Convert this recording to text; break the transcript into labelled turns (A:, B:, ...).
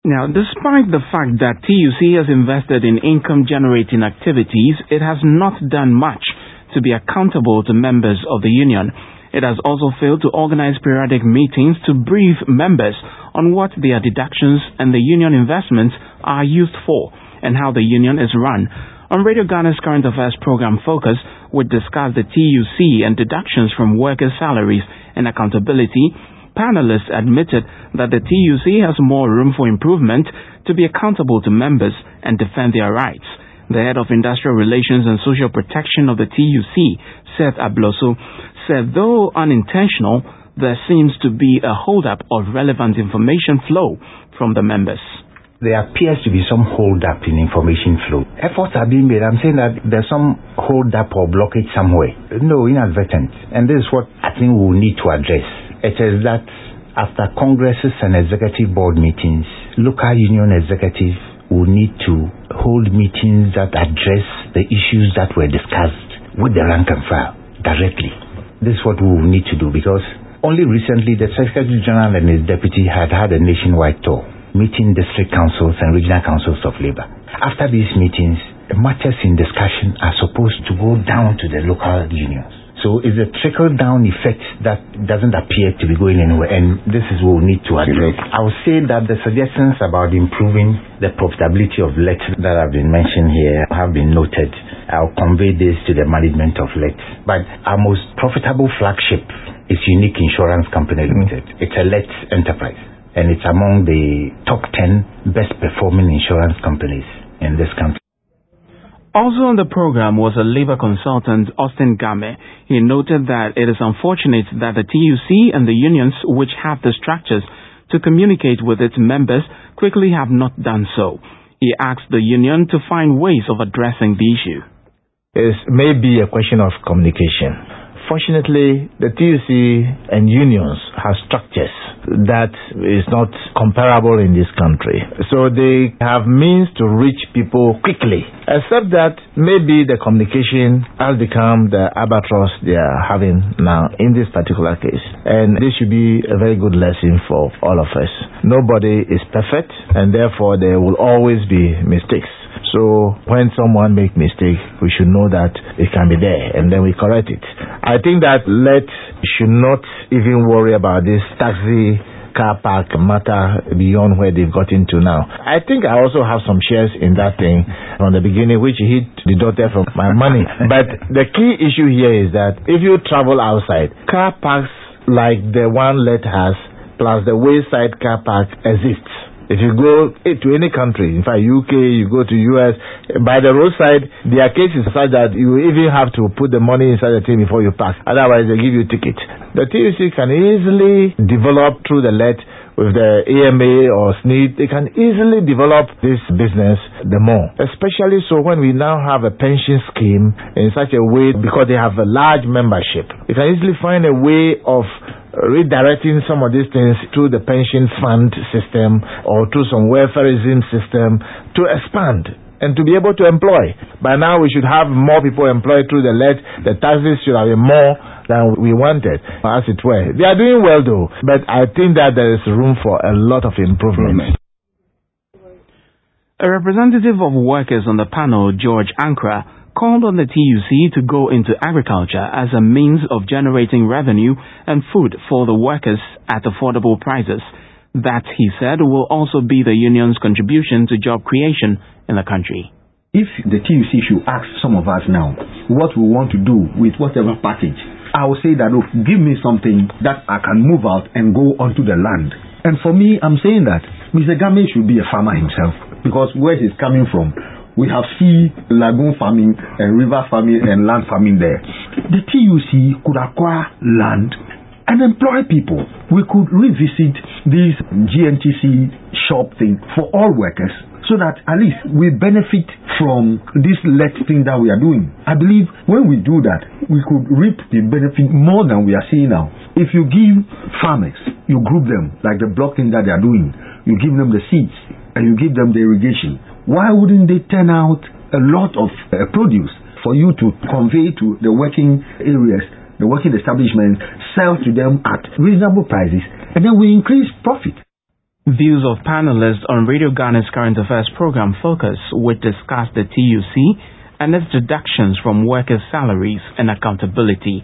A: Now, despite the fact that TUC has invested in income-generating activities, it has not done much to be accountable to members of the union. It has also failed to organize periodic meetings to brief members on what their deductions and the union investments are used for and how the union is run. On Radio Ghana's Current Affairs program Focus, we discuss the TUC and deductions from workers' salaries and accountability. Panelists admitted that the TUC has more room for improvement to be accountable to members and defend their rights. The head of Industrial Relations and Social Protection of the TUC, Seth Abloso, said though unintentional, there seems to be a hold-up of relevant information flow from the members.
B: There appears to be some hold-up in information flow. Efforts are being made. I'm saying that there's some hold-up or blockage somewhere. No, inadvertent. And this is what I think we will need to address. It is that after congresses and executive board meetings, local union executives will need to hold meetings that address the issues that were discussed with the rank and file directly. This is what we will need to do, because only recently the Secretary General and his deputy had a nationwide tour, meeting district councils and regional councils of labor. After these meetings, the matters in discussion are supposed to go down to the local unions. So it's a trickle-down effect that doesn't appear to be going anywhere, and this is what we need to address. I would say that the suggestions about improving the profitability of LET that have been mentioned here have been noted. I'll convey this to the management of LET. But our most profitable flagship is Unique Insurance Company Limited. It's a LET enterprise, and it's among the top 10 best-performing insurance companies in this country.
A: Also on the program was a labor consultant, Austin Game. He noted that it is unfortunate that the TUC and the unions, which have the structures to communicate with its members, quickly have not done so. He asked the union to find ways of addressing the issue.
C: It may be a question of communication. Fortunately, the TUC and unions have structures that is not comparable in this country. So they have means to reach people quickly, except that maybe the communication has become the albatross they are having now in this particular case. And this should be a very good lesson for all of us. Nobody is perfect, and therefore there will always be mistakes. So when someone makes mistake, we should know that it can be there, and then we correct it. I think that LET should not even worry about this taxi car park matter beyond where they've got into now. I think I also have some shares in that thing from the beginning, which he deducted from my money. But the key issue here is that if you travel outside, car parks like the one LET has, plus the wayside car park exists. If you go to any country, in fact UK, you go to US, by the roadside, there are cases such that you even have to put the money inside the thing before you park. Otherwise, they give you a ticket. The TUC can easily develop through the LET with the AMA or SNID. They can easily develop this business the more. Especially so when we now have a pension scheme in such a way, because they have a large membership. You can easily find a way of redirecting some of these things through the pension fund system or through some welfareism system to expand and to be able to employ. By now we should have more people employed through the LET. The taxes should have been more than we wanted, as it were. They are doing well though, but I think that there is room for a lot of improvement.
A: A representative of workers on the panel, George Ankra, called on the TUC to go into agriculture as a means of generating revenue and food for the workers at affordable prices. That, he said, will also be the union's contribution to job creation in the country.
D: If the TUC should ask some of us now what we want to do with whatever package, I will say that, look, give me something that I can move out and go onto the land. And for me, I'm saying that Mr. Game should be a farmer himself, because where he's coming from, we have sea, lagoon farming, and river farming, and land farming there. The TUC could acquire land and employ people. We could revisit this GNTC shop thing for all workers, so that at least we benefit from this LET thing that we are doing. I believe when we do that, we could reap the benefit more than we are seeing now. If you give farmers, you group them, like the block thing that they are doing, you give them the seeds, and you give them the irrigation. Why wouldn't they turn out a lot of produce for you to convey to the working areas, the working establishments, sell to them at reasonable prices, and then we increase profit?
A: Views of panelists on Radio Ghana's Current Affairs program Focus, which discussed the TUC and its deductions from workers' salaries and accountability.